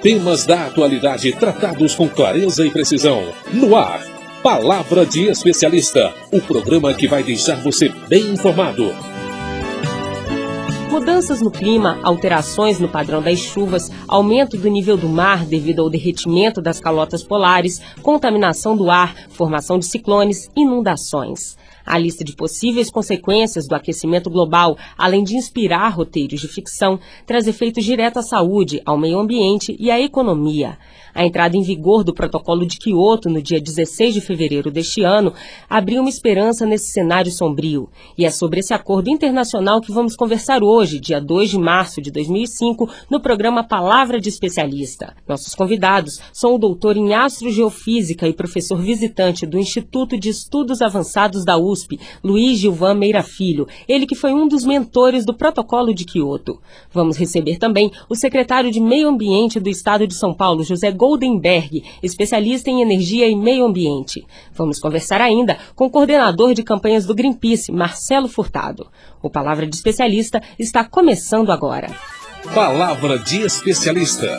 Temas da atualidade tratados com clareza e precisão. No ar, Palavra de Especialista, o programa que vai deixar você bem informado. Mudanças no clima, alterações no padrão das chuvas, aumento do nível do mar devido ao derretimento das calotas polares, contaminação do ar, formação de ciclones, inundações. A lista de possíveis consequências do aquecimento global, além de inspirar roteiros de ficção, traz efeitos diretos à saúde, ao meio ambiente e à economia. A entrada em vigor do Protocolo de Quioto no dia 16 de fevereiro deste ano abriu uma esperança nesse cenário sombrio. E é sobre esse acordo internacional que vamos conversar hoje, dia 2 de março de 2005, no programa Palavra de Especialista. Nossos convidados são o doutor em Astrogeofísica e professor visitante do Instituto de Estudos Avançados da USP, Luiz Gilvan Meira Filho, ele que foi um dos mentores do Protocolo de Quioto. Vamos receber também o secretário de Meio Ambiente do Estado de São Paulo, José Goldenberg, especialista em energia e meio ambiente. Vamos conversar ainda com o coordenador de campanhas do Greenpeace, Marcelo Furtado. O Palavra de Especialista está começando agora. Palavra de Especialista.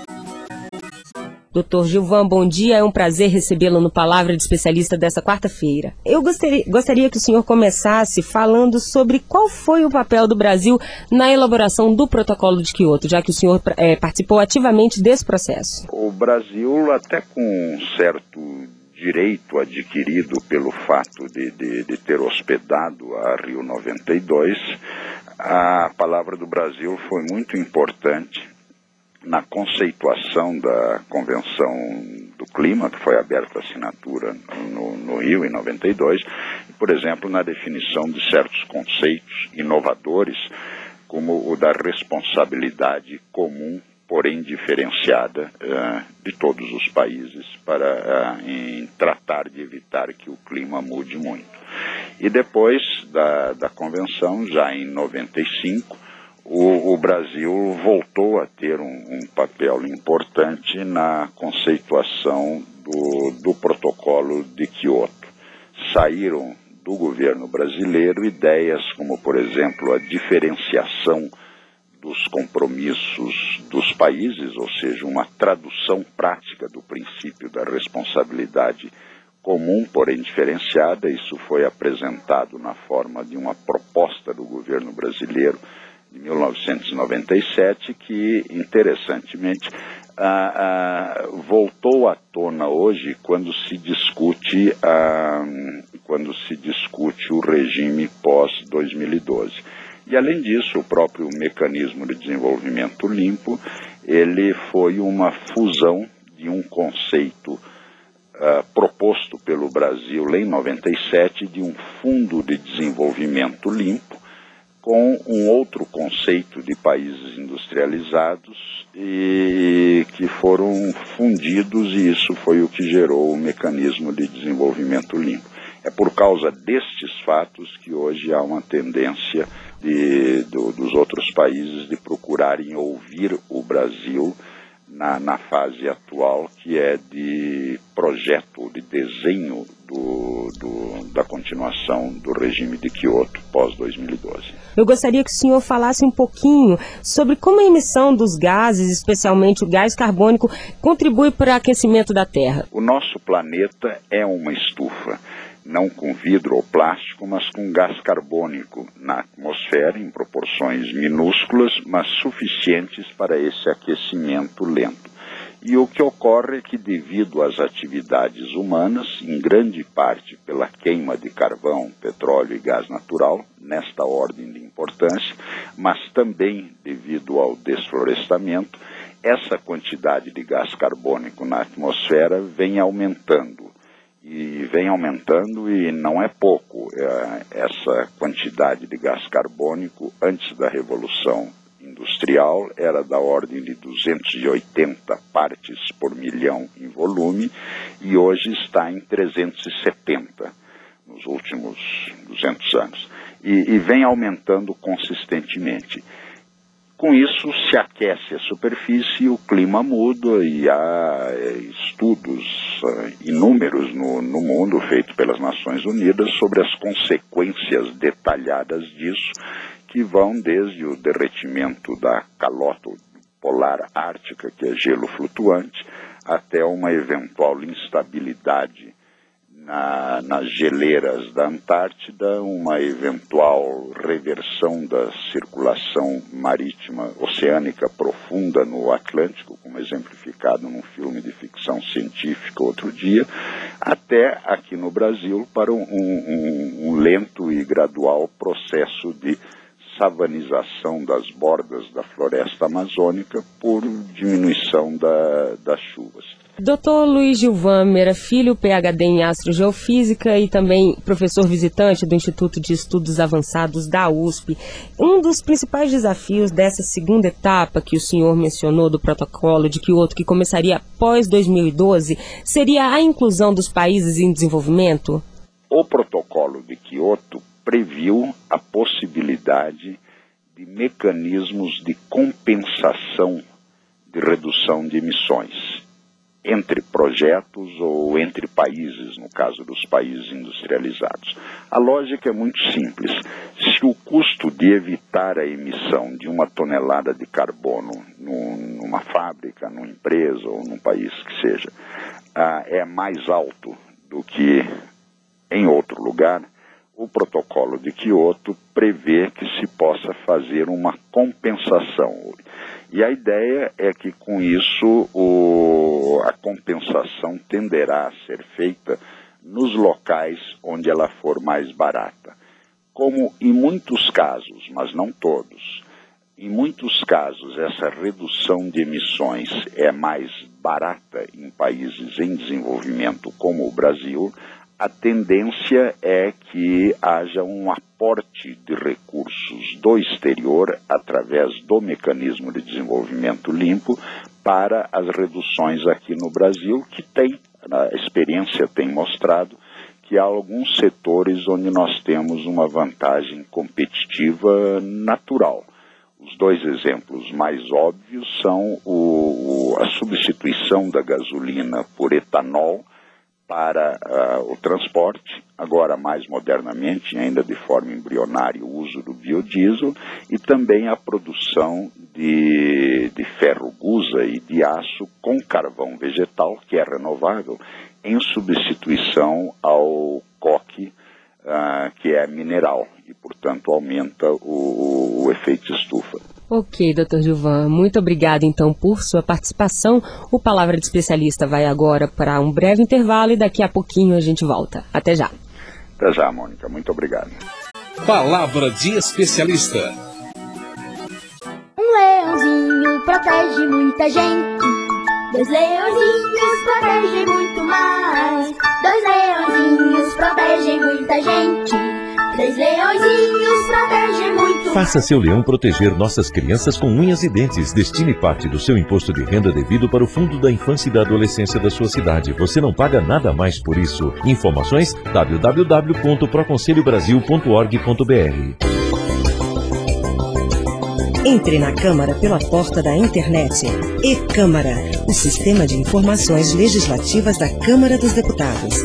Doutor Gilvan, bom dia. É um prazer recebê-lo no Palavra de Especialista dessa quarta-feira. Eu gostaria que o senhor começasse falando sobre qual foi o papel do Brasil na elaboração do Protocolo de Quioto, já que o senhor participou ativamente desse processo. O Brasil, até com um certo direito adquirido pelo fato de ter hospedado a Rio 92, a palavra do Brasil foi muito importante na conceituação da Convenção do Clima, que foi aberta a assinatura no Rio em 92, e, por exemplo, na definição de certos conceitos inovadores, como o da responsabilidade comum, porém diferenciada, de todos os países em tratar de evitar que o clima mude muito. E depois da Convenção, já em 95, o Brasil voltou a ter um papel importante na conceituação do Protocolo de Quioto. Saíram do governo brasileiro ideias como, por exemplo, a diferenciação dos compromissos dos países, ou seja, uma tradução prática do princípio da responsabilidade comum, porém diferenciada. Isso foi apresentado na forma de uma proposta do governo brasileiro de 1997, que, interessantemente, voltou à tona hoje quando se discute o regime pós-2012. E, além disso, o próprio mecanismo de desenvolvimento limpo, ele foi uma fusão de um conceito proposto pelo Brasil lá em 97, de um fundo de desenvolvimento limpo, com um outro conceito de países industrializados e que foram fundidos, e isso foi o que gerou o mecanismo de desenvolvimento limpo. É por causa destes fatos que hoje há uma tendência dos outros países de procurarem ouvir o Brasil na fase atual, que é de projeto, de desenho da continuação do regime de Quioto pós-2012. Eu gostaria que o senhor falasse um pouquinho sobre como a emissão dos gases, especialmente o gás carbônico, contribui para o aquecimento da Terra. O nosso planeta é uma estufa, não com vidro ou plástico, mas com gás carbônico na atmosfera em proporções minúsculas, mas suficientes para esse aquecimento lento. E o que ocorre é que, devido às atividades humanas, em grande parte pela queima de carvão, petróleo e gás natural, nesta ordem de importância, mas também devido ao desflorestamento, essa quantidade de gás carbônico na atmosfera vem aumentando. E não é pouco. Essa quantidade de gás carbônico, antes da Revolução Industrial, era da ordem de 280 partes por milhão em volume, e hoje está em 370 nos últimos 200 anos. E vem aumentando consistentemente. Com isso, se aquece a superfície, o clima muda, e há estudos inúmeros no mundo, feitos pelas Nações Unidas, sobre as consequências detalhadas disso, que vão desde o derretimento da calota polar ártica, que é gelo flutuante, até uma eventual instabilidade nas geleiras da Antártida, uma eventual reversão da circulação marítima oceânica profunda no Atlântico, como exemplificado num filme de ficção científica outro dia, até aqui no Brasil para um lento e gradual processo de savanização das bordas da floresta amazônica por diminuição das chuvas. Dr. Luiz Gilvan Meira Filho, PhD em Astrogeofísica e também professor visitante do Instituto de Estudos Avançados da USP. Um dos principais desafios dessa segunda etapa que o senhor mencionou do protocolo de Kyoto, que começaria após 2012, seria a inclusão dos países em desenvolvimento? O protocolo de Kyoto previu a possibilidade de mecanismos de compensação de redução de emissões entre projetos ou entre países, no caso dos países industrializados. A lógica é muito simples. Se o custo de evitar a emissão de 1 tonelada de carbono numa fábrica, numa empresa ou num país que seja, é mais alto do que em outro lugar, o protocolo de Kyoto prevê que se possa fazer uma compensação. E a ideia é que, com isso, a compensação tenderá a ser feita nos locais onde ela for mais barata. Como em muitos casos, mas não todos, em muitos casos essa redução de emissões é mais barata em países em desenvolvimento como o Brasil, a tendência é que haja um aporte de recursos do exterior, através do mecanismo de desenvolvimento limpo, para as reduções aqui no Brasil, que a experiência tem mostrado que há alguns setores onde nós temos uma vantagem competitiva natural. Os dois exemplos mais óbvios são a substituição da gasolina por etanol para o transporte, agora mais modernamente, ainda de forma embrionária, o uso do biodiesel, e também a produção de ferro gusa e de aço com carvão vegetal, que é renovável, em substituição ao coque, que é mineral, e portanto aumenta o efeito estufa. Ok, Dr. Gilvan, muito obrigada então por sua participação. O Palavra de Especialista vai agora para um breve intervalo e daqui a pouquinho a gente volta. Até já. Até já, Mônica. Muito obrigado. Palavra de Especialista. Um leãozinho protege muita gente. 2 leãozinhos protegem muito mais. 2 leãozinhos protegem muita gente. 3 leõezinhos protegem muito. Faça seu leão proteger nossas crianças com unhas e dentes. Destine parte do seu imposto de renda devido para o Fundo da Infância e da Adolescência da sua cidade. Você não paga nada mais por isso. Informações www.proconselhobrasil.org.br. Entre na Câmara pela porta da internet. E-Câmara, o sistema de informações legislativas da Câmara dos Deputados.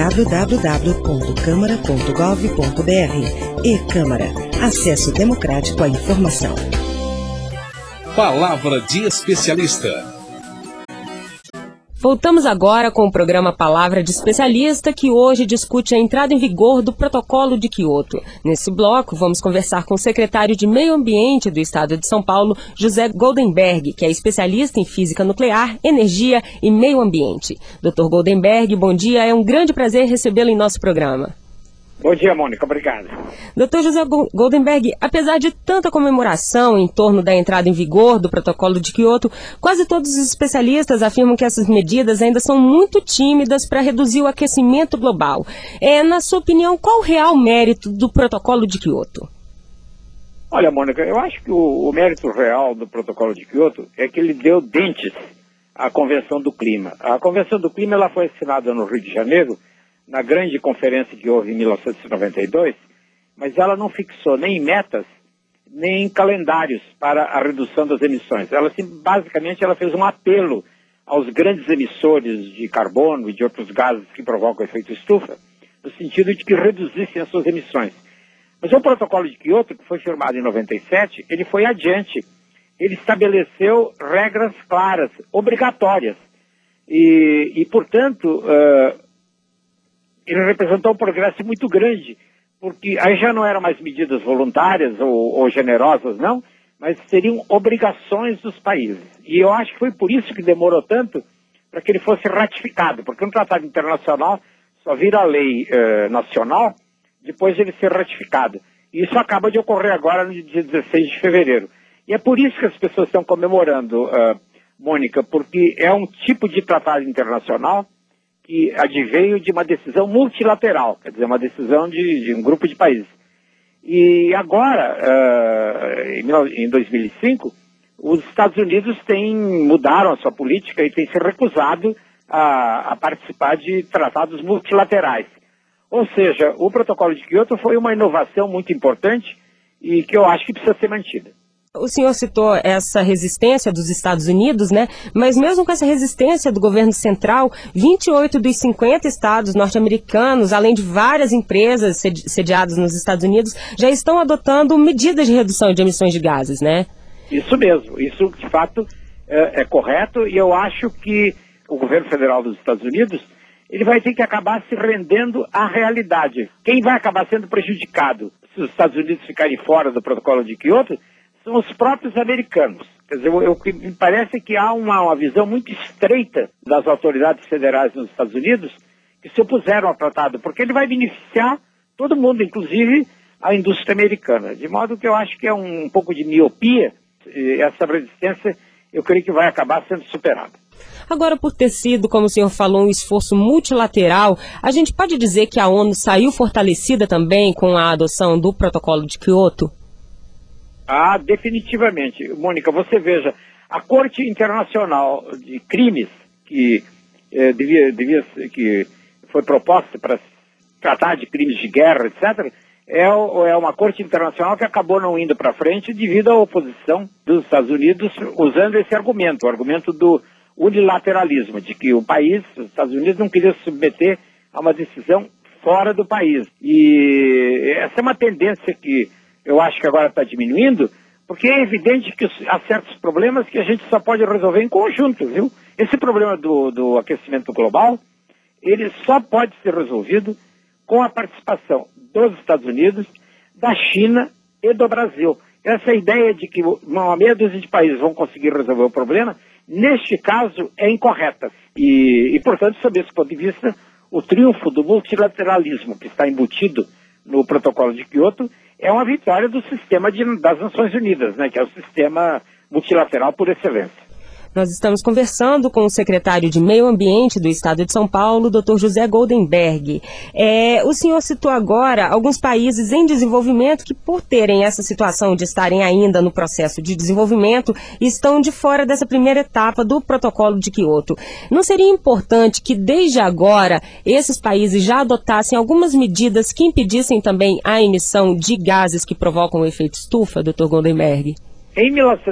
www.câmara.gov.br. E-Câmara, acesso democrático à informação. Palavra de Especialista. Voltamos agora com o programa Palavra de Especialista, que hoje discute a entrada em vigor do Protocolo de Kyoto. Nesse bloco, vamos conversar com o secretário de Meio Ambiente do Estado de São Paulo, José Goldenberg, que é especialista em física nuclear, energia e meio ambiente. Dr. Goldenberg, bom dia, é um grande prazer recebê-lo em nosso programa. Bom dia, Mônica. Obrigado. Dr. José Goldenberg, apesar de tanta comemoração em torno da entrada em vigor do Protocolo de Kyoto, quase todos os especialistas afirmam que essas medidas ainda são muito tímidas para reduzir o aquecimento global. Na sua opinião, qual o real mérito do Protocolo de Kyoto? Olha, Mônica, eu acho que o mérito real do Protocolo de Kyoto é que ele deu dentes à Convenção do Clima. A Convenção do Clima ela foi assinada no Rio de Janeiro, na grande conferência que houve em 1992, mas ela não fixou nem metas, nem calendários para a redução das emissões. Basicamente, ela fez um apelo aos grandes emissores de carbono e de outros gases que provocam o efeito estufa, no sentido de que reduzissem as suas emissões. Mas o protocolo de Kyoto, que foi firmado em 97, ele foi adiante ele estabeleceu regras claras, obrigatórias. E portanto, ele representou um progresso muito grande, porque aí já não eram mais medidas voluntárias ou generosas, não, mas seriam obrigações dos países. E eu acho que foi por isso que demorou tanto para que ele fosse ratificado, porque um tratado internacional só vira lei nacional depois de ele ser ratificado. E isso acaba de ocorrer agora no dia 16 de fevereiro. E é por isso que as pessoas estão comemorando, Mônica, porque é um tipo de tratado internacional que adveio de uma decisão multilateral, quer dizer, uma decisão de um grupo de países. E agora, em 2005, os Estados Unidos mudaram a sua política e têm se recusado a participar de tratados multilaterais. Ou seja, o protocolo de Kyoto foi uma inovação muito importante e que eu acho que precisa ser mantida. O senhor citou essa resistência dos Estados Unidos, né? Mas mesmo com essa resistência do governo central, 28 dos 50 estados norte-americanos, além de várias empresas sediadas nos Estados Unidos, já estão adotando medidas de redução de emissões de gases, né? Isso mesmo. Isso, de fato, é correto. E eu acho que o governo federal dos Estados Unidos ele vai ter que acabar se rendendo à realidade. Quem vai acabar sendo prejudicado se os Estados Unidos ficarem fora do protocolo de Kyoto são os próprios americanos. Quer dizer, me parece que há uma visão muito estreita das autoridades federais nos Estados Unidos que se opuseram ao tratado, porque ele vai beneficiar todo mundo, inclusive a indústria americana. De modo que eu acho que é um pouco de miopia, e essa resistência eu creio que vai acabar sendo superada. Agora, por ter sido, como o senhor falou, um esforço multilateral, a gente pode dizer que a ONU saiu fortalecida também com a adoção do protocolo de Kyoto? Ah, definitivamente. Mônica, você veja, a Corte Internacional de Crimes, que que foi proposta para tratar de crimes de guerra, etc., é uma Corte Internacional que acabou não indo para frente devido à oposição dos Estados Unidos usando esse argumento, o argumento do unilateralismo, de que o país, os Estados Unidos, não queria se submeter a uma decisão fora do país. E essa é uma tendência que eu acho que agora está diminuindo, porque é evidente que há certos problemas que a gente só pode resolver em conjunto, viu? Esse problema do aquecimento global, ele só pode ser resolvido com a participação dos Estados Unidos, da China e do Brasil. Essa ideia de que uma meia dúzia de países vão conseguir resolver o problema, neste caso, é incorreta. E portanto, sob esse ponto de vista, o triunfo do multilateralismo que está embutido no protocolo de Kyoto é uma vitória do sistema das Nações Unidas, né, que é o sistema multilateral por excelência. Nós estamos conversando com o secretário de Meio Ambiente do Estado de São Paulo, Dr. José Goldenberg. O senhor citou agora alguns países em desenvolvimento que, por terem essa situação de estarem ainda no processo de desenvolvimento, estão de fora dessa primeira etapa do protocolo de Kyoto. Não seria importante que, desde agora, esses países já adotassem algumas medidas que impedissem também a emissão de gases que provocam o efeito estufa, Dr. Goldenberg? Em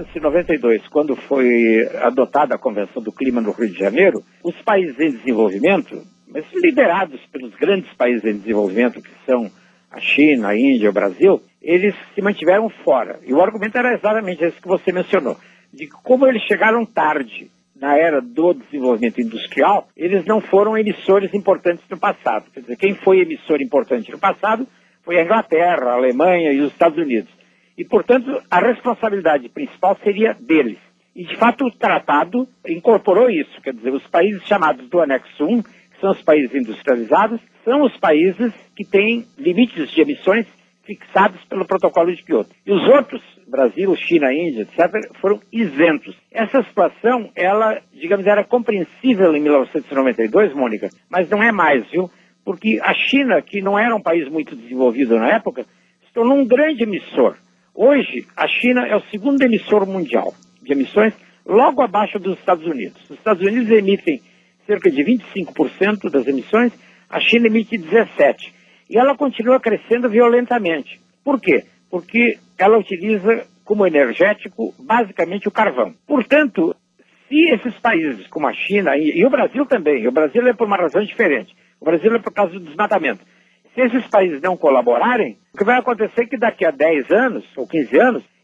1992, quando foi adotada a Convenção do Clima no Rio de Janeiro, os países em desenvolvimento, mas liderados pelos grandes países em desenvolvimento, que são a China, a Índia, o Brasil, eles se mantiveram fora. E o argumento era exatamente esse que você mencionou, de que como eles chegaram tarde na era do desenvolvimento industrial, eles não foram emissores importantes no passado. Quer dizer, quem foi emissor importante no passado foi a Inglaterra, a Alemanha e os Estados Unidos. E, portanto, a responsabilidade principal seria deles. E, de fato, o tratado incorporou isso. Quer dizer, os países chamados do anexo 1, que são os países industrializados, são os países que têm limites de emissões fixados pelo protocolo de Kyoto. E os outros, Brasil, China, Índia, etc., foram isentos. Essa situação, ela, digamos, era compreensível em 1992, Mônica, mas não é mais, viu? Porque a China, que não era um país muito desenvolvido na época, se tornou um grande emissor. Hoje, a China é o segundo emissor mundial de emissões, logo abaixo dos Estados Unidos. Os Estados Unidos emitem cerca de 25% das emissões, a China emite 17%. E ela continua crescendo violentamente. Por quê? Porque ela utiliza como energético, basicamente, o carvão. Portanto, se esses países como a China, e o Brasil também, o Brasil é por uma razão diferente, o Brasil é por causa do desmatamento. Se esses países não colaborarem, o que vai acontecer é que daqui a 10 anos ou 15 anos,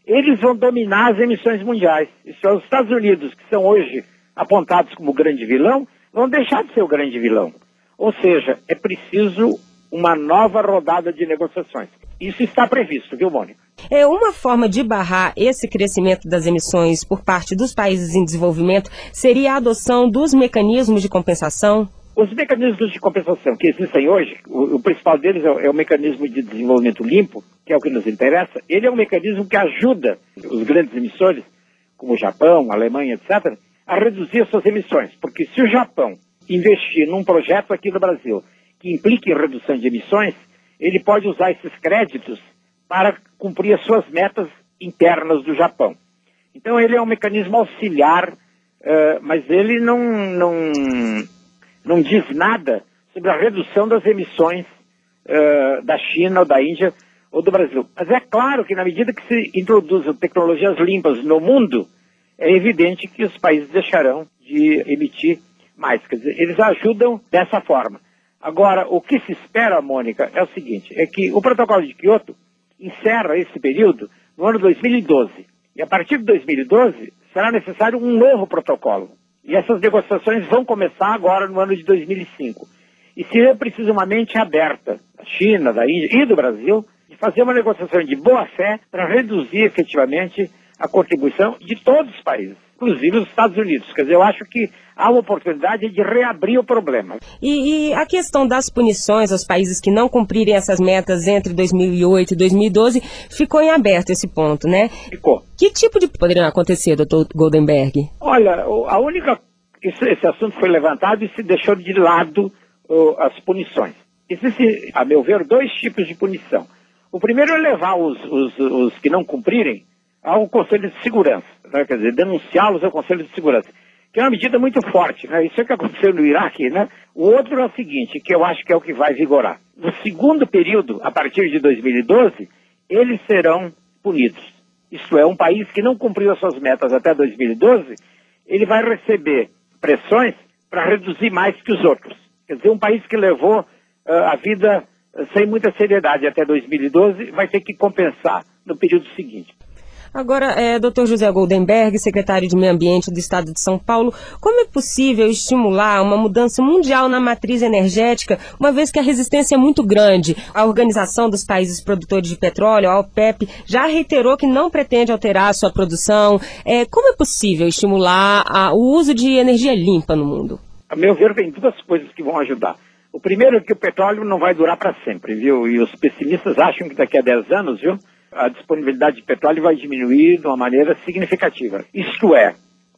eles vão dominar as emissões mundiais. Isso é, os Estados Unidos, que são hoje apontados como grande vilão, vão deixar de ser o grande vilão. Ou seja, é preciso uma nova rodada de negociações. Isso está previsto, viu, Mônica? É uma forma de barrar esse crescimento das emissões por parte dos países em desenvolvimento seria a adoção dos mecanismos de compensação? Os mecanismos de compensação que existem hoje, o principal deles é o mecanismo de desenvolvimento limpo, que é o que nos interessa. Ele é um mecanismo que ajuda os grandes emissores, como o Japão, a Alemanha, etc., a reduzir as suas emissões. Porque se o Japão investir num projeto aqui no Brasil que implique em redução de emissões, ele pode usar esses créditos para cumprir as suas metas internas do Japão. Então ele é um mecanismo auxiliar, mas ele não diz nada sobre a redução das emissões da China ou da Índia ou do Brasil. Mas é claro que na medida que se introduzam tecnologias limpas no mundo, é evidente que os países deixarão de emitir mais. Quer dizer, eles ajudam dessa forma. Agora, o que se espera, Mônica, é o seguinte, é que o protocolo de Kyoto encerra esse período no ano 2012. E a partir de 2012, será necessário um novo protocolo. E essas negociações vão começar agora no ano de 2005. E seria preciso uma mente aberta da China, da Índia e do Brasil de fazer uma negociação de boa-fé para reduzir efetivamente a contribuição de todos os países, inclusive os Estados Unidos. Quer dizer, eu acho que há uma oportunidade de reabrir o problema. E a questão das punições aos países que não cumprirem essas metas entre 2008 e 2012 ficou em aberto esse ponto, né? Ficou. Que tipo de poderia acontecer, doutor Goldenberg? Olha, esse assunto foi levantado e se deixou de lado as punições. Existem, a meu ver, dois tipos de punição. O primeiro é levar os que não cumprirem ao Conselho de Segurança, né? Quer dizer, denunciá-los ao Conselho de Segurança, que é uma medida muito forte, né? Isso é o que aconteceu no Iraque, né? O outro é o seguinte, que eu acho que é o que vai vigorar. No segundo período, a partir de 2012, eles serão punidos. Isto é, um país que não cumpriu as suas metas até 2012, ele vai receber pressões para reduzir mais que os outros. Quer dizer, um país que levou a vida sem muita seriedade até 2012, vai ter que compensar no período seguinte. Agora, Dr. José Goldenberg, secretário de Meio Ambiente do Estado de São Paulo, como é possível estimular uma mudança mundial na matriz energética, uma vez que a resistência é muito grande? A Organização dos Países Produtores de Petróleo, a OPEP, já reiterou que não pretende alterar a sua produção. Como é possível estimular o uso de energia limpa no mundo? A meu ver, tem duas coisas que vão ajudar. O primeiro é que o petróleo não vai durar para sempre, viu? E os pessimistas acham que daqui a 10 anos, viu, a disponibilidade de petróleo vai diminuir de uma maneira significativa. Isto é,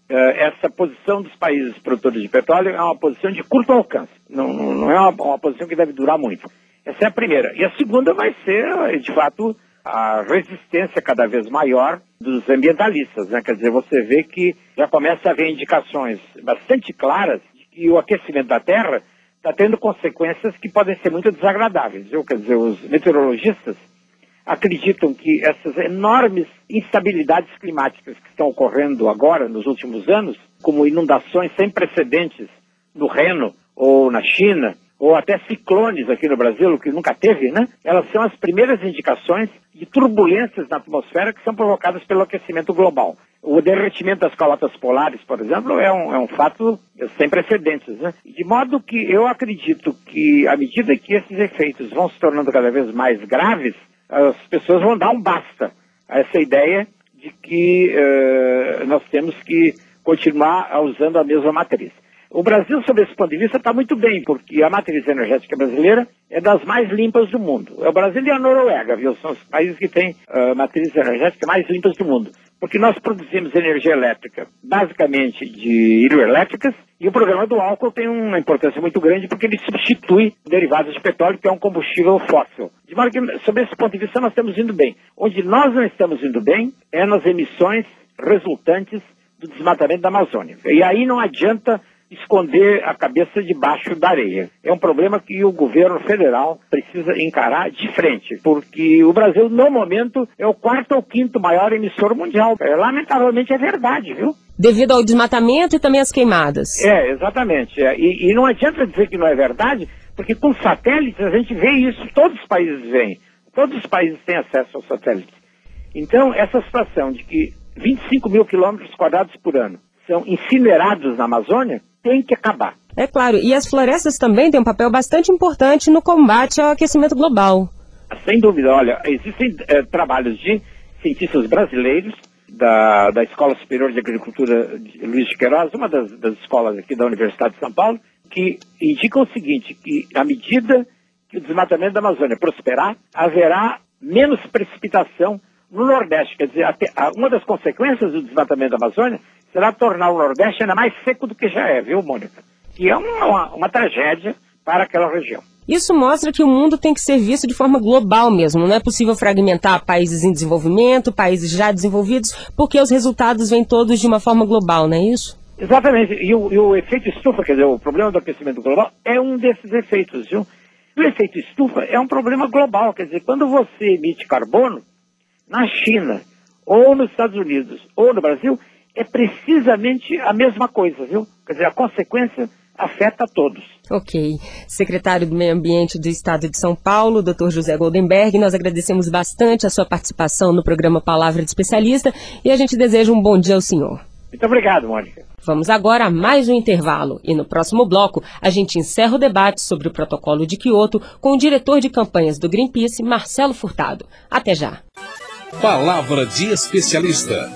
essa posição dos países produtores de petróleo é uma posição de curto alcance. Não é uma posição que deve durar muito. Essa é a primeira. E a segunda vai ser, de fato, a resistência cada vez maior dos ambientalistas, né? Quer dizer, você vê que já começa a haver indicações bastante claras de que o aquecimento da Terra está tendo consequências que podem ser muito desagradáveis, viu? Quer dizer, os meteorologistas acreditam que essas enormes instabilidades climáticas que estão ocorrendo agora, nos últimos anos, como inundações sem precedentes no Reno ou na China, ou até ciclones aqui no Brasil, o que nunca teve, né? Elas são as primeiras indicações de turbulências na atmosfera que são provocadas pelo aquecimento global. O derretimento das calotas polares, por exemplo, é um fato sem precedentes, né? De modo que eu acredito que, à medida que esses efeitos vão se tornando cada vez mais graves, as pessoas vão dar um basta a essa ideia de que nós temos que continuar usando a mesma matriz. O Brasil, sob esse ponto de vista, está muito bem, porque a matriz energética brasileira é das mais limpas do mundo. O Brasil e a Noruega, viu? São os países que têm matrizes energéticas mais limpas do mundo. Porque nós produzimos energia elétrica, basicamente de hidroelétricas, e o programa do álcool tem uma importância muito grande porque ele substitui derivados de petróleo, que é um combustível fóssil. De modo que, sob esse ponto de vista, nós estamos indo bem. Onde nós não estamos indo bem é nas emissões resultantes do desmatamento da Amazônia. E aí não adianta esconder a cabeça debaixo da areia. É um problema que o governo federal precisa encarar de frente, porque o Brasil, no momento, é o 4º ou 5º maior emissor mundial. Lamentavelmente é verdade, viu? Devido ao desmatamento e também às queimadas. Exatamente. E não adianta dizer que não é verdade, porque com satélites a gente vê isso, todos os países veem. Todos os países têm acesso aos satélites. Então, essa situação de que 25 mil quilômetros quadrados por ano são incinerados na Amazônia tem que acabar. É claro, e as florestas também têm um papel bastante importante no combate ao aquecimento global. Sem dúvida, olha, existem trabalhos de cientistas brasileiros da Escola Superior de Agricultura de Luiz de Queiroz, uma das escolas aqui da Universidade de São Paulo, que indicam o seguinte, que à medida que o desmatamento da Amazônia prosperar, haverá menos precipitação no Nordeste. Quer dizer, uma das consequências do desmatamento da Amazônia será tornar o Nordeste ainda mais seco do que já é, viu, Mônica? Que é uma tragédia para aquela região. Isso mostra que o mundo tem que ser visto de forma global mesmo. Não é possível fragmentar países em desenvolvimento, países já desenvolvidos, porque os resultados vêm todos de uma forma global, não é isso? Exatamente. E o efeito estufa, quer dizer, o problema do aquecimento global é um desses efeitos, viu? O efeito estufa é um problema global, quer dizer, quando você emite carbono, na China, ou nos Estados Unidos, ou no Brasil, é precisamente a mesma coisa, viu? Quer dizer, a consequência afeta a todos. Ok. Secretário do Meio Ambiente do Estado de São Paulo, Dr. José Goldenberg, nós agradecemos bastante a sua participação no programa Palavra de Especialista e a gente deseja um bom dia ao senhor. Muito obrigado, Mônica. Vamos agora a mais um intervalo e no próximo bloco a gente encerra o debate sobre o protocolo de Quioto com o diretor de campanhas do Greenpeace, Marcelo Furtado. Até já. Palavra de Especialista.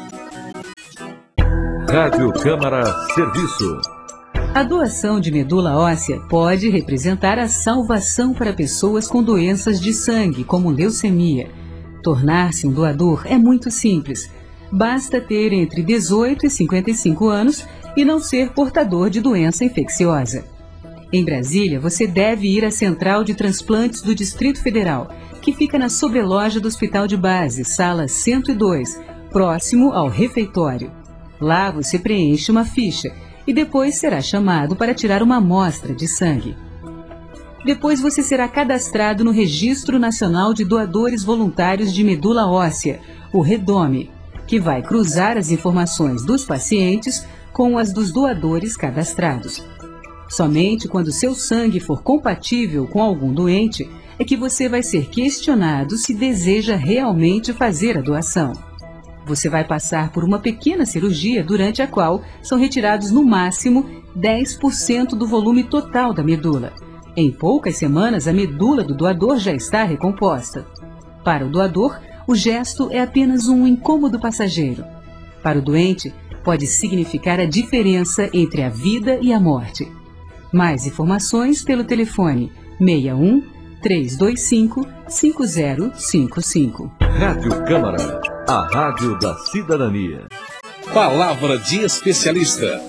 Rádio Câmara Serviço. A doação de medula óssea pode representar a salvação para pessoas com doenças de sangue, como leucemia. Tornar-se um doador é muito simples. Basta ter entre 18 e 55 anos e não ser portador de doença infecciosa. Em Brasília, você deve ir à Central de Transplantes do Distrito Federal, que fica na sobreloja do Hospital de Base, sala 102, próximo ao refeitório. Lá você preenche uma ficha e depois será chamado para tirar uma amostra de sangue. Depois você será cadastrado no Registro Nacional de Doadores Voluntários de Medula Óssea, o REDOME, que vai cruzar as informações dos pacientes com as dos doadores cadastrados. Somente quando seu sangue for compatível com algum doente é que você vai ser questionado se deseja realmente fazer a doação. Você vai passar por uma pequena cirurgia durante a qual são retirados no máximo 10% do volume total da medula. Em poucas semanas, a medula do doador já está recomposta. Para o doador, o gesto é apenas um incômodo passageiro. Para o doente, pode significar a diferença entre a vida e a morte. Mais informações pelo telefone 61 325 5055. Rádio Câmara, a rádio da cidadania. Palavra de Especialista.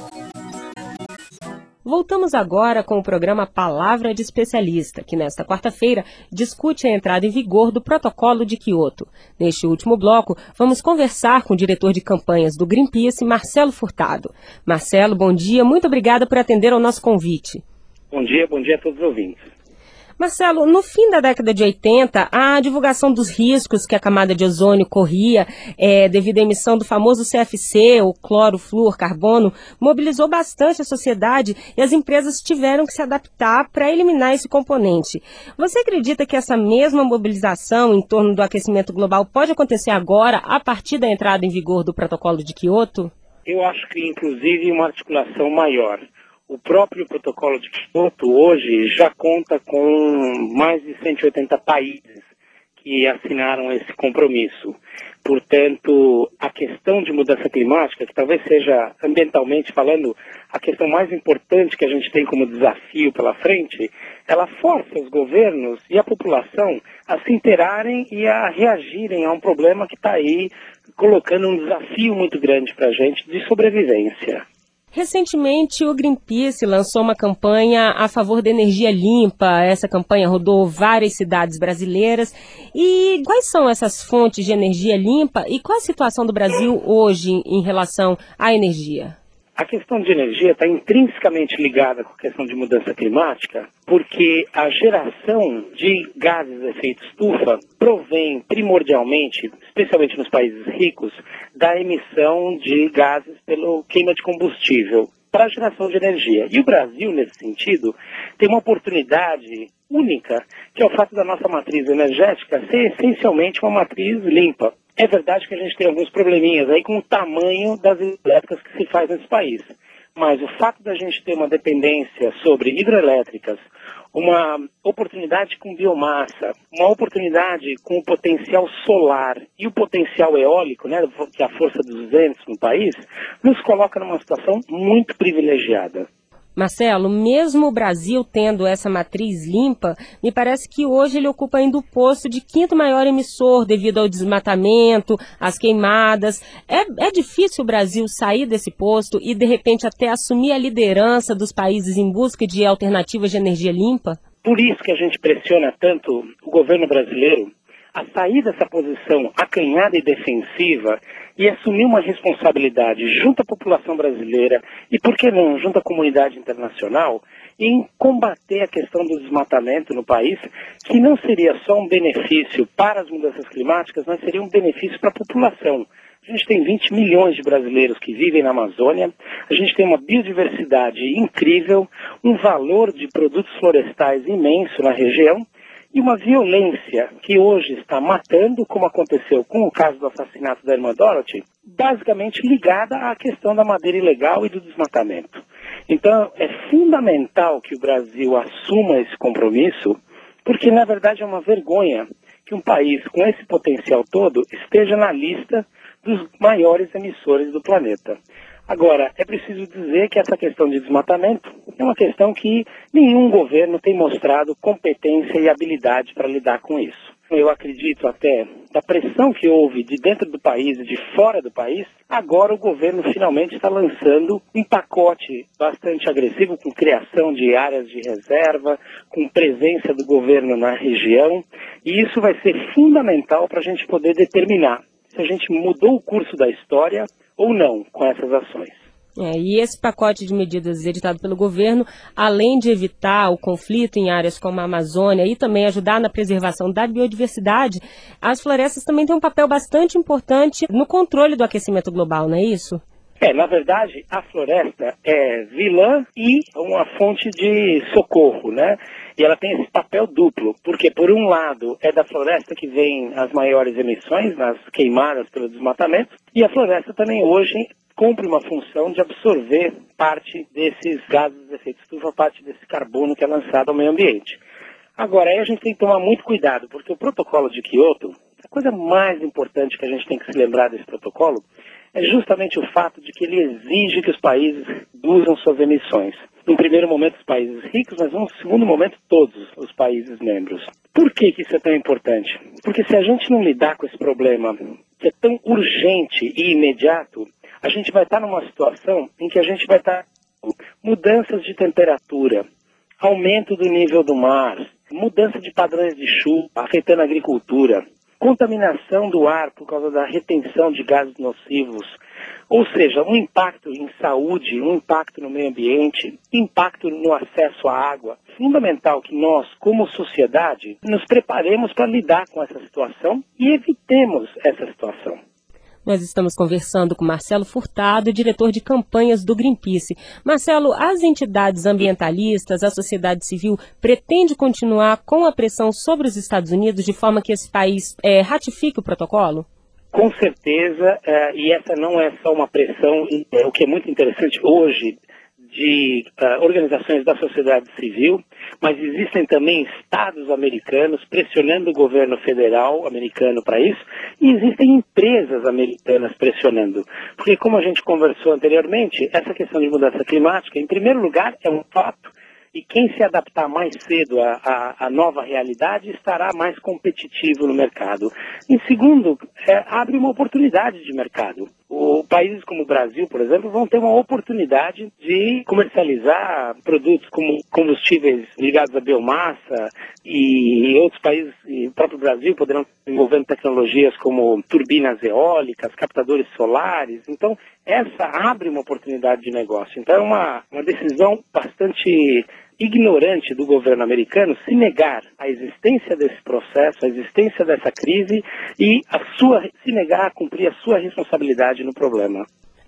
Voltamos agora com o programa Palavra de Especialista, que nesta quarta-feira discute a entrada em vigor do Protocolo de Quioto. Neste último bloco, vamos conversar com o diretor de campanhas do Greenpeace, Marcelo Furtado. Marcelo, bom dia, muito obrigada por atender ao nosso convite. Bom dia a todos os ouvintes. Marcelo, no fim da década de 80, a divulgação dos riscos que a camada de ozônio corria devido à emissão do famoso CFC, o clorofluorcarbono, mobilizou bastante a sociedade e as empresas tiveram que se adaptar para eliminar esse componente. Você acredita que essa mesma mobilização em torno do aquecimento global pode acontecer agora, a partir da entrada em vigor do Protocolo de Quioto? Eu acho que, inclusive, uma articulação maior. O próprio protocolo de Quioto hoje já conta com mais de 180 países que assinaram esse compromisso. Portanto, a questão de mudança climática, que talvez seja, ambientalmente falando, a questão mais importante que a gente tem como desafio pela frente, ela força os governos e a população a se inteirarem e a reagirem a um problema que está aí colocando um desafio muito grande para a gente de sobrevivência. Recentemente, o Greenpeace lançou uma campanha a favor da energia limpa. Essa campanha rodou várias cidades brasileiras. E quais são essas fontes de energia limpa e qual a situação do Brasil hoje em relação à energia? A questão de energia está intrinsecamente ligada com a questão de mudança climática, porque a geração de gases de efeito estufa provém primordialmente, especialmente nos países ricos, da emissão de gases pelo queima de combustível para a geração de energia. E o Brasil, nesse sentido, tem uma oportunidade única, que é o fato da nossa matriz energética ser essencialmente uma matriz limpa. É verdade que a gente tem alguns probleminhas aí com o tamanho das hidrelétricas que se faz nesse país. Mas o fato da gente ter uma dependência sobre hidrelétricas, uma oportunidade com biomassa, uma oportunidade com o potencial solar e o potencial eólico, né, que é a força dos ventos no país, nos coloca numa situação muito privilegiada. Marcelo, mesmo o Brasil tendo essa matriz limpa, me parece que hoje ele ocupa ainda o posto de quinto maior emissor devido ao desmatamento, às queimadas. É difícil o Brasil sair desse posto e, de repente, até assumir a liderança dos países em busca de alternativas de energia limpa? Por isso que a gente pressiona tanto o governo brasileiro a sair dessa posição acanhada e defensiva e assumir uma responsabilidade junto à população brasileira e, por que não, junto à comunidade internacional, em combater a questão do desmatamento no país, que não seria só um benefício para as mudanças climáticas, mas seria um benefício para a população. A gente tem 20 milhões de brasileiros que vivem na Amazônia, a gente tem uma biodiversidade incrível, um valor de produtos florestais imenso na região, e uma violência que hoje está matando, como aconteceu com o caso do assassinato da irmã Dorothy, basicamente ligada à questão da madeira ilegal e do desmatamento. Então, é fundamental que o Brasil assuma esse compromisso, porque, na verdade, é uma vergonha que um país com esse potencial todo esteja na lista dos maiores emissores do planeta. Agora, é preciso dizer que essa questão de desmatamento é uma questão que nenhum governo tem mostrado competência e habilidade para lidar com isso. Eu acredito até, da pressão que houve de dentro do país e de fora do país, agora o governo finalmente está lançando um pacote bastante agressivo, com criação de áreas de reserva, com presença do governo na região, e isso vai ser fundamental para a gente poder determinar se a gente mudou o curso da história ou não com essas ações. E esse pacote de medidas editado pelo governo, além de evitar o conflito em áreas como a Amazônia e também ajudar na preservação da biodiversidade, as florestas também têm um papel bastante importante no controle do aquecimento global, não é isso? Na verdade, a floresta é vilã e uma fonte de socorro, né? E ela tem esse papel duplo, porque por um lado é da floresta que vem as maiores emissões, nas queimadas pelo desmatamento, e a floresta também hoje cumpre uma função de absorver parte desses gases de efeito estufa, parte desse carbono que é lançado ao meio ambiente. Agora, aí a gente tem que tomar muito cuidado, porque o protocolo de Kyoto, a coisa mais importante que a gente tem que se lembrar desse protocolo, é justamente o fato de que ele exige que os países reduzam suas emissões. No primeiro momento, os países ricos, mas no segundo momento, todos os países membros. Por que isso é tão importante? Porque se a gente não lidar com esse problema, que é tão urgente e imediato, a gente vai estar numa situação em que a gente vai estar com mudanças de temperatura, aumento do nível do mar, mudança de padrões de chuva, afetando a agricultura, contaminação do ar por causa da retenção de gases nocivos, ou seja, um impacto em saúde, um impacto no meio ambiente, impacto no acesso à água. Fundamental que nós, como sociedade, nos preparemos para lidar com essa situação e evitemos essa situação. Nós estamos conversando com Marcelo Furtado, diretor de campanhas do Greenpeace. Marcelo, as entidades ambientalistas, a sociedade civil, pretende continuar com a pressão sobre os Estados Unidos de forma que esse país ratifique o protocolo? Com certeza, e essa não é só uma pressão, o que é muito interessante hoje, de organizações da sociedade civil, mas existem também estados americanos pressionando o governo federal americano para isso, e existem empresas americanas pressionando. Porque, como a gente conversou anteriormente, essa questão de mudança climática, em primeiro lugar, é um fato, e quem se adaptar mais cedo à nova realidade estará mais competitivo no mercado. Em segundo, abre uma oportunidade de mercado. Países como o Brasil, por exemplo, vão ter uma oportunidade de comercializar produtos como combustíveis ligados à biomassa, e outros países, e o próprio Brasil, poderão desenvolver tecnologias como turbinas eólicas, captadores solares. Então, essa abre uma oportunidade de negócio. Então, é uma decisão bastante ignorante do governo americano se negar a existência desse processo, a existência dessa crise e se negar a cumprir a sua responsabilidade no problema.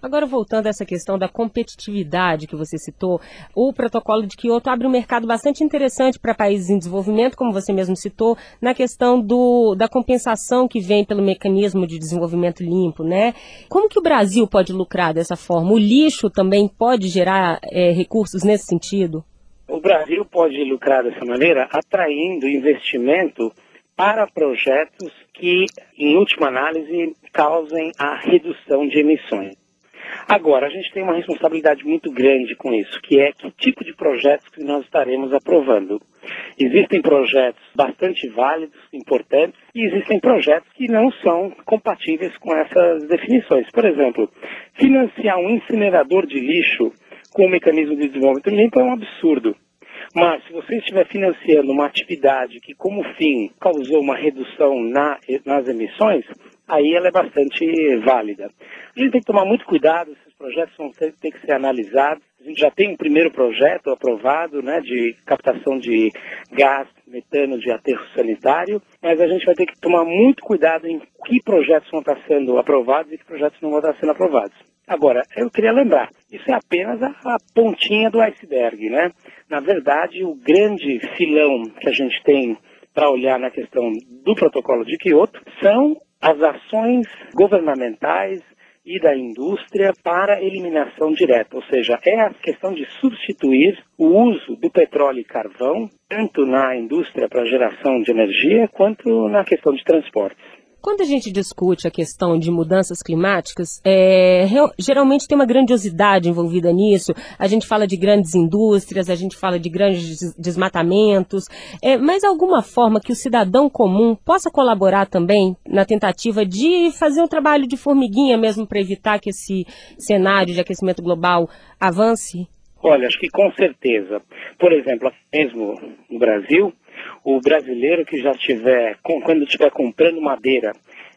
Agora, voltando a essa questão da competitividade que você citou, o protocolo de Kyoto abre um mercado bastante interessante para países em desenvolvimento, como você mesmo citou, na questão da compensação que vem pelo mecanismo de desenvolvimento limpo, né? Como que o Brasil pode lucrar dessa forma? O lixo também pode gerar recursos nesse sentido? O Brasil pode lucrar dessa maneira atraindo investimento para projetos que, em última análise, causem a redução de emissões. Agora, a gente tem uma responsabilidade muito grande com isso, que é que tipo de projetos que nós estaremos aprovando. Existem projetos bastante válidos, importantes, e existem projetos que não são compatíveis com essas definições. Por exemplo, financiar um incinerador de lixo com o mecanismo de desenvolvimento limpo é um absurdo. Mas se você estiver financiando uma atividade que, como fim, causou uma redução nas emissões, aí ela é bastante válida. A gente tem que tomar muito cuidado, esses projetos vão ter que ser analisados. A gente já tem um primeiro projeto aprovado, né, de captação de gás metano de aterro sanitário, mas a gente vai ter que tomar muito cuidado em que projetos vão estar sendo aprovados e que projetos não vão estar sendo aprovados. Agora, eu queria lembrar, isso é apenas a pontinha do iceberg, né? Na verdade, o grande filão que a gente tem para olhar na questão do protocolo de Kyoto são as ações governamentais e da indústria para eliminação direta, ou seja, é a questão de substituir o uso do petróleo e carvão, tanto na indústria para geração de energia, quanto na questão de transportes. Quando a gente discute a questão de mudanças climáticas, geralmente tem uma grandiosidade envolvida nisso. A gente fala de grandes indústrias, a gente fala de grandes desmatamentos, mas alguma forma que o cidadão comum possa colaborar também na tentativa de fazer um trabalho de formiguinha mesmo para evitar que esse cenário de aquecimento global avance? Olha, acho que com certeza. Por exemplo, mesmo no Brasil, o brasileiro que já quando estiver comprando madeira,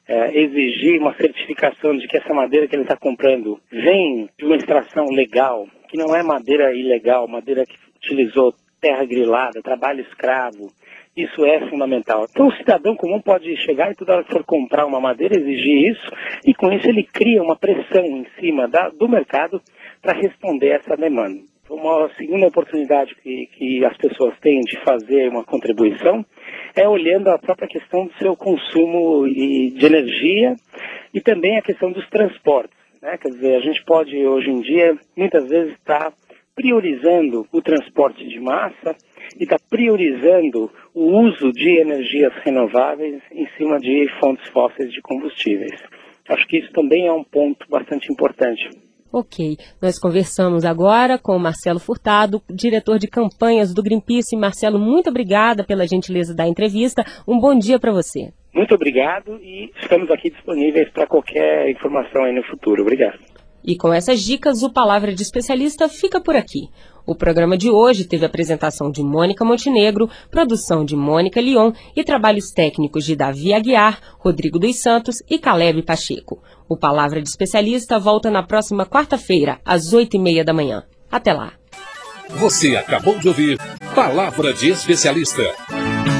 exigir uma certificação de que essa madeira que ele está comprando vem de uma extração legal, que não é madeira ilegal, madeira que utilizou terra grilada, trabalho escravo. Isso é fundamental. Então o cidadão comum pode chegar e toda hora que for comprar uma madeira exigir isso, e com isso ele cria uma pressão em cima do mercado para responder a essa demanda. Uma segunda oportunidade que as pessoas têm de fazer uma contribuição é olhando a própria questão do seu consumo de energia e também a questão dos transportes, né? Quer dizer, a gente pode hoje em dia muitas vezes estar priorizando o transporte de massa e está priorizando o uso de energias renováveis em cima de fontes fósseis de combustíveis. Acho que isso também é um ponto bastante importante. Ok, nós conversamos agora com o Marcelo Furtado, diretor de campanhas do Greenpeace. Marcelo, muito obrigada pela gentileza da entrevista. Um bom dia para você. Muito obrigado e estamos aqui disponíveis para qualquer informação aí no futuro. Obrigado. E com essas dicas, o Palavra de Especialista fica por aqui. O programa de hoje teve a apresentação de Mônica Montenegro, produção de Mônica Lyon e trabalhos técnicos de Davi Aguiar, Rodrigo dos Santos e Caleb Pacheco. O Palavra de Especialista volta na próxima quarta-feira, às 8h30 da manhã. Até lá. Você acabou de ouvir Palavra de Especialista.